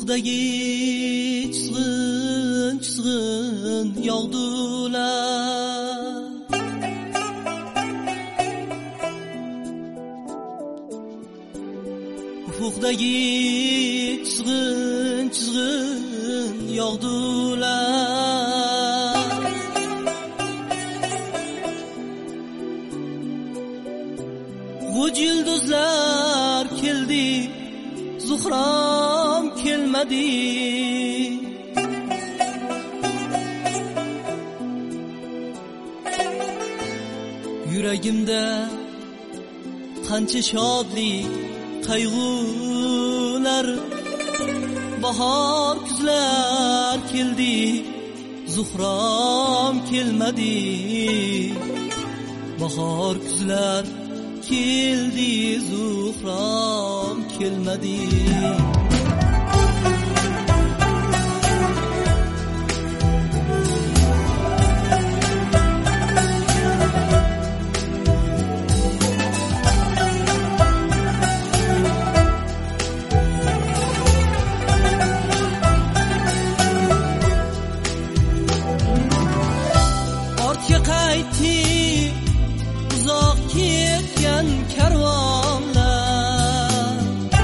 Ufukdagi çizgin yağdılar. Ufukdagi çizgin yağdılar. Bu yıldızlar keldi, Zuhram kelmedi. Yüreğimde qancha shodlik, qayg'ular, bahor kuzlar keldi, Zuhram kelmedi. Bahor kuzlar keldi, Zuhram kelmedi. Ortga qaytdi uzoq ketgan karvonlar.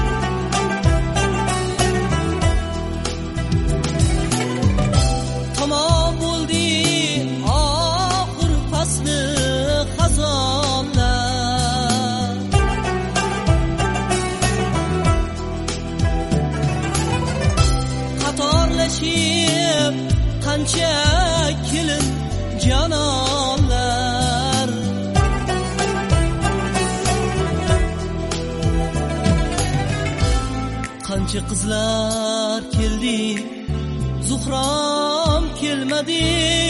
Tamom bo'ldi oxir fasli xazonlar. Qatorlashib qancha kelin canonlar. Qancha qizlar keldi, Zuhram kelmedi.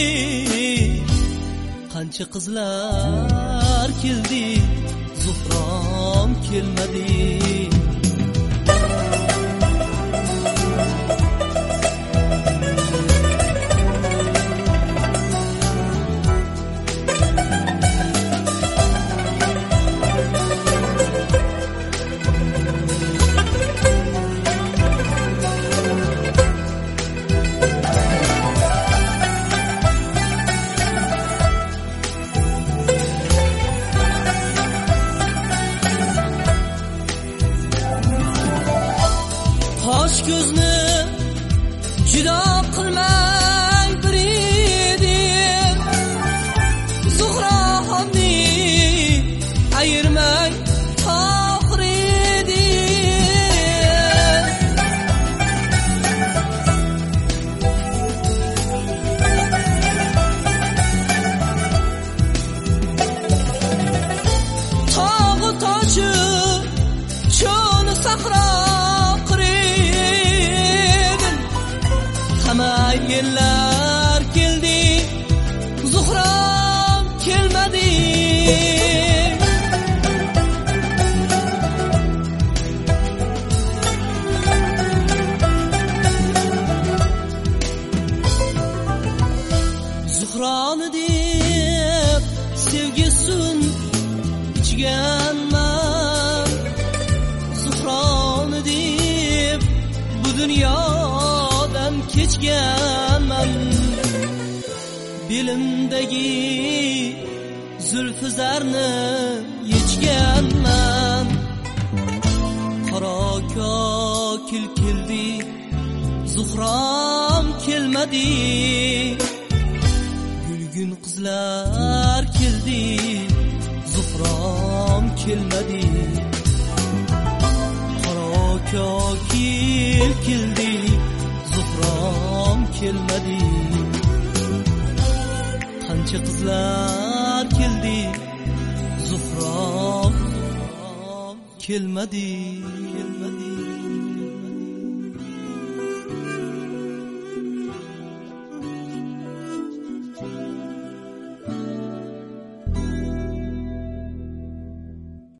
Qancha qizlar keldi, Zuhram kelmedi. Qosh ko'zni judo qilmay bir edim, Zuhromni ayirmay tohir edim. Tog'u toshi cho'l sahro yillar keldi, Zuhram kelmedi. Zuhrani deb sevgisin ichganman, Zuhrani deb bu dunyodan kechganman. Belimdagi zulfi zarni yechganman. Qaro kokil keldi, Zuhram kelmedi. Gulgun qizlar keldi, Zuhram kelmedi. Qaro kokil keldi, Zuhram kelmedi. Qancha qizlar keldi, Zuhram kelmedi.